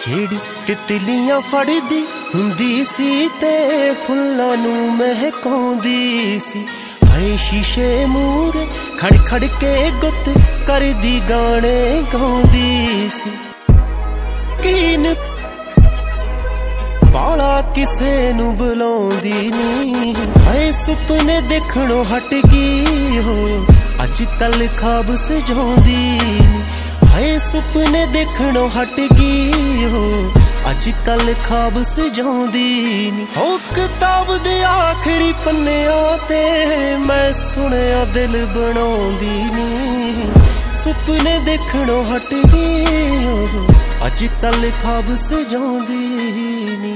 ਜਿਹੜੀ ਤਿਤਲੀਆਂ ਫੜਦੀ ਹੁੰਦੀ ਸੀ ਤੇ ਫੁੱਲਾਂ ਨੂੰ ਮਹਿਕਾਉਂਦੀ ਸੀ। ਹਾਏ ਸ਼ੀਸ਼ੇ ਮੂਹਰੇ ਖੜ ਖੜ ਕੇ ਗੁੱਤ ਕਰਦੀ ਗਾਣੇ ਗਾਉਂਦੀ ਸੀ। ਕੀਨ ਬਾਲਾ ਕਿਸੇ ਨੂੰ ਬੁਲਾਉਂਦੀ ਨੀ। ਹਾਏ ਸੁਪਨੇ ਦੇਖਣੋਂ ਹਟ ਗਈ ਹੋ ਅੱਜ ਕੱਲ ਖਾਬ ਸਜਾਉਂਦੀ ਨੀ। ਹਾਏ ਸੁਪਨੇ ਦੇਖਣੋਂ ਹਟ ਗਈ ਹੋ ਅੱਜ ਕੱਲ ਖਾਬ ਸਜਾਉਂਦੀ ਨੀ। ਹੋ ਕਿਤਾਬ ਦੇ ਆਖਰੀ ਪੰਨਿਆਂ ਤੇ ਮੈਂ ਸੁਣਿਆ ਦਿਲ ਬਣਾਉਂਦੀ ਨੀ। ਸੁਪਨੇ ਦੇਖਣੋਂ ਹਟ ਗਈ ਹੋ ਅੱਜ ਕੱਲ ਖਾਬ ਸਜਾਉਂਦੀ ਨੀ।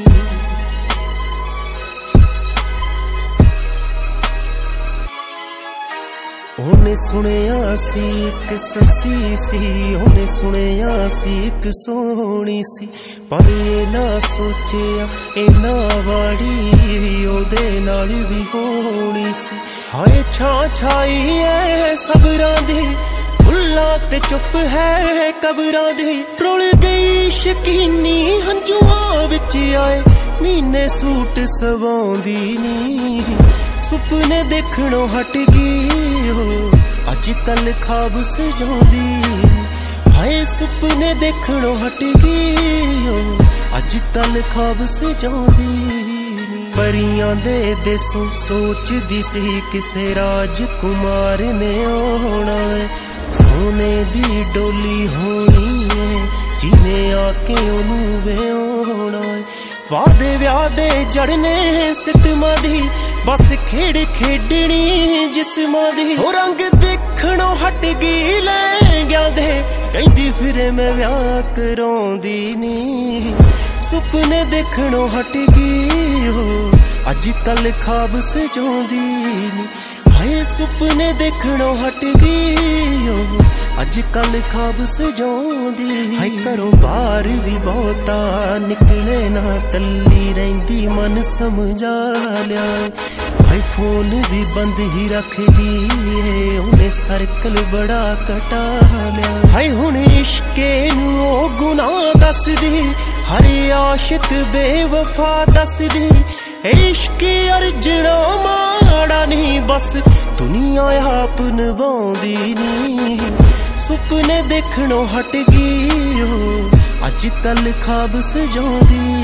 ਉਹਨੇ ਸੁਣਿਆ ਸੀ ਇੱਕ ਸੱਸੀ ਸੀ, ਉਹਨੇ ਸੁਣਿਆ ਸੀ ਇੱਕ ਸੋਹਣੀ ਸੀ, ਪਰ ਇਹ ਨਾ ਸੋਚਿਆ ਇਹਨਾਂ ਵਾੜੀ ਉਹਦੇ ਨਾਲ ਵੀ ਹੋਣੀ ਸੀ। ਹਾਏ ਛਾਂ ਛਾਈ ਐ ਸਬਰਾਂ ਦੀ ਫੁੱਲਾਂ ਤੇ ਚੁੱਪ ਹੈ ਕਬਰਾਂ ਦੀ। ਰੁਲ ਗਈ ਸ਼ਕੀਨੀ ਹੰਝੂਆਂ ਵਿੱਚ ਆਏ ਮਹੀਨੇ ਸੂਟ ਸਵਾਉਂਦੀ ਨੀ। ਸੁਪਨੇ ਦੇਖਣੋਂ ਹਟ ਗਈ ਹੋ ਅੱਜ ਕੱਲ ਖਾਬ ਸਜਾਉਂਦੀ। ਹਾਏ ਸੁਪਨੇ ਦੇਖਣੋਂ ਹਟ ਗਈ ਹੋ ਅੱਜ ਕੱਲ ਖਾਬ ਸਜਾਉਂਦੀ। ਪਰੀਆਂ ਦੇ ਦੇਸੋਂ ਸੋਚਦੀ ਸੀ ਕਿਸੇ ਰਾਜਕੁਮਾਰ ਨੇ ਆਉਣਾ ਏ। ਸੋਨੇ ਦੀ ਡੋਲੀ ਹੋਣੀ ਏ ਜਿਹਨੇ ਆ ਕੇ ਉਹਨੂੰ ਵਿਆਹੁਣਾ ਏ। ਵਾਦੇ ਵਿਆਹ ਦੇ ਜੜਨੇ ਸਿਤਮਾਂ ਦੀ ਬਸ ਖੇਡ ਖੇਡਣੀ ਜਿਸਮਾਂ ਦੀ। ਹੋ ਰੰਗ ਦੇਖਣੋਂ ਹਟ ਗਈ ਲਹਿੰਗਿਆਂ ਦੇ ਕਹਿੰਦੀ ਫਿਰੇ ਮੈਂ ਵਿਆਹ ਕਰਾਉਂਦੀ ਨੀ। ਸੁਪਨੇ ਦੇਖਣੋਂ ਹਟ ਗਈ ਹੋ ਅੱਜ ਕੱਲ ਖਾਬ ਸਜਾਉਂਦੀ ਨੀ। ਹਾਏ ਸੁਪਨੇ ਦੇਖਣੋਂ ਹਟ ਗਈ ਹੋ ਅੱਜ ਕੱਲ ਖਾਬ ਸਜਾਉਂਦੀ। ਹਾਏ ਘਰੋਂ ਬਾਹਰ ਵੀ ਬਹੁਤਾ ਨਿਕਲੇ ਨਾ ਕੱਲੀ ਰਹਿੰਦੀ ਮਨ ਸਮਝਾ ਲਿਆ। ਹਾਏ ਫੋਨ ਵੀ ਬੰਦ ਹੀ ਰੱਖਦੀ ਏ ਉਹਨੇ ਸਰਕਲ ਬੜਾ ਘਟਾ ਲਿਆ। ਹਾਏ ਹੁਣ ਇਸ਼ਕੇ ਨੂੰ ਉਹ ਗੁਨਾਹ ਦੱਸਦੀ ਹਰ ਆਸ਼ਿਕ ਬੇਵਫਾ ਦੱਸਦੀ। ਇਸ਼ਕ ਅਰਜਣਾ ਮਾੜਾ ਨਹੀਂ ਬਸ ਦੁਨੀਆ ਆਪ ਨਿਭਾਉਂਦੀ ਨੀ। ਸੁਪਨੇ ਦੇਖਣੋਂ ਹਟ ਗਈ ਹੋ ਅੱਜ ਕੱਲ ਖਾਬ ਸਜਾਉਂਦੀ।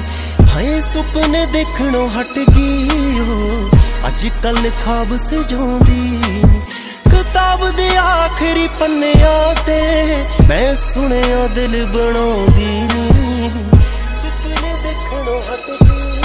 ਹਾਏ ਸੁਪਨੇ ਦੇਖਣੋਂ ਹਟ ਗਈ ਹੋ ਅੱਜ ਕੱਲ ਖਾਬ ਸਜਾਉਂਦੀ। ਕਿਤਾਬ ਦੇ ਆਖਰੀ ਪੰਨਿਆਂ ਤੇ ਮੈਂ ਸੁਣਿਆ ਦਿਲ ਬਣਾਉਂਦੀ ਨੀ। ਸੁਪਨੇ ਦੇਖਣੋਂ ਹਟ ਗਈ।